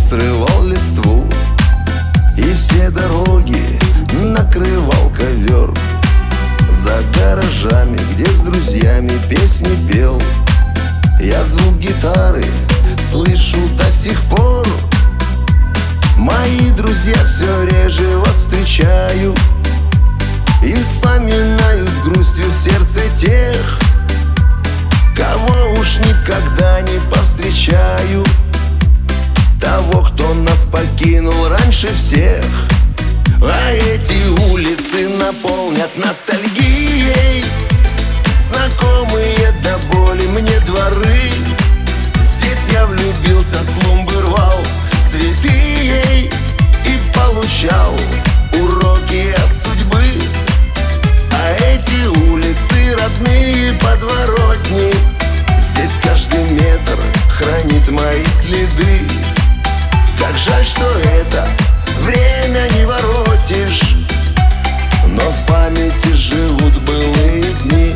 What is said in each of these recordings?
срывал листву, и все дороги накрывал ковер. За гаражами, где с друзьями песни пел, я звук гитары слышу до сих пор. Мои друзья все реже вас встречаю, и вспоминаю с грустью в сердце тех, кого уж никогда не повстречаю. Того, кто нас покинул раньше всех. А эти улицы наполнят ностальгией, знакомые до боли мне дворы. Здесь я влюбился, с клумбы рвал цветы ей и получал уроки от судьбы. А эти улицы родные подворотни, здесь каждый метр хранит мои следы. Как жаль, что это время не воротишь, но в памяти живут былые дни.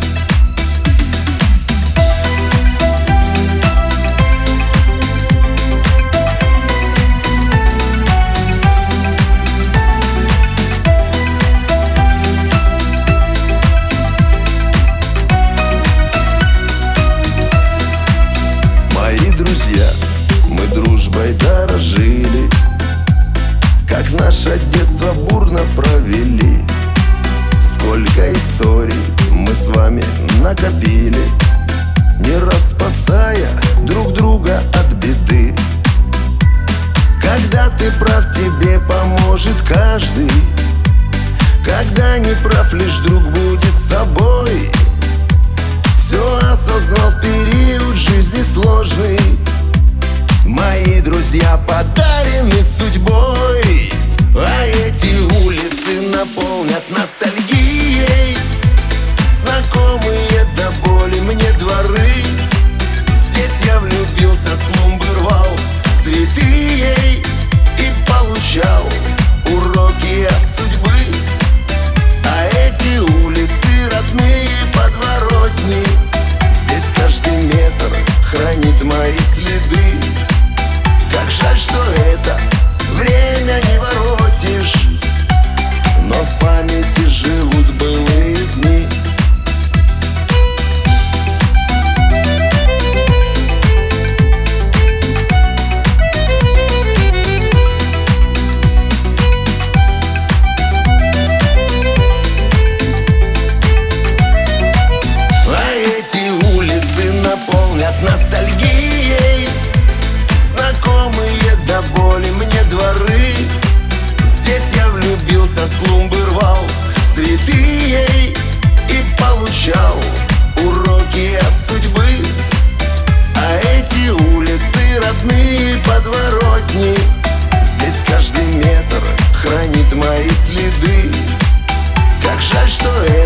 Мои друзья, мы дружбой дорожили, как наше детство бурно провели. Сколько историй мы с вами накопили, не раз спасая друг друга от беды. Когда ты прав, тебе поможет каждый. Когда не прав, лишь друг будет с тобой. Все осознал в период жизни сложный. Мои друзья подарены судьбой, а эти улицы наполнят ностальгией, знакомые до боли мне дворы. Здесь я влюбился, с клумбы рвал цветы ей и получал уроки от судьбы. А эти улицы родные подворотни, здесь каждый метр хранит мои следы. Как жаль, что это время не воротишь, но в памяти живут былые дни. А эти улицы наполнят ностальгией, знакомые до боли мне дворы. Здесь я влюбился, с клумбы рвал цветы ей и получал уроки от судьбы. А эти улицы родные подворотни, здесь каждый метр хранит мои следы. Как жаль, что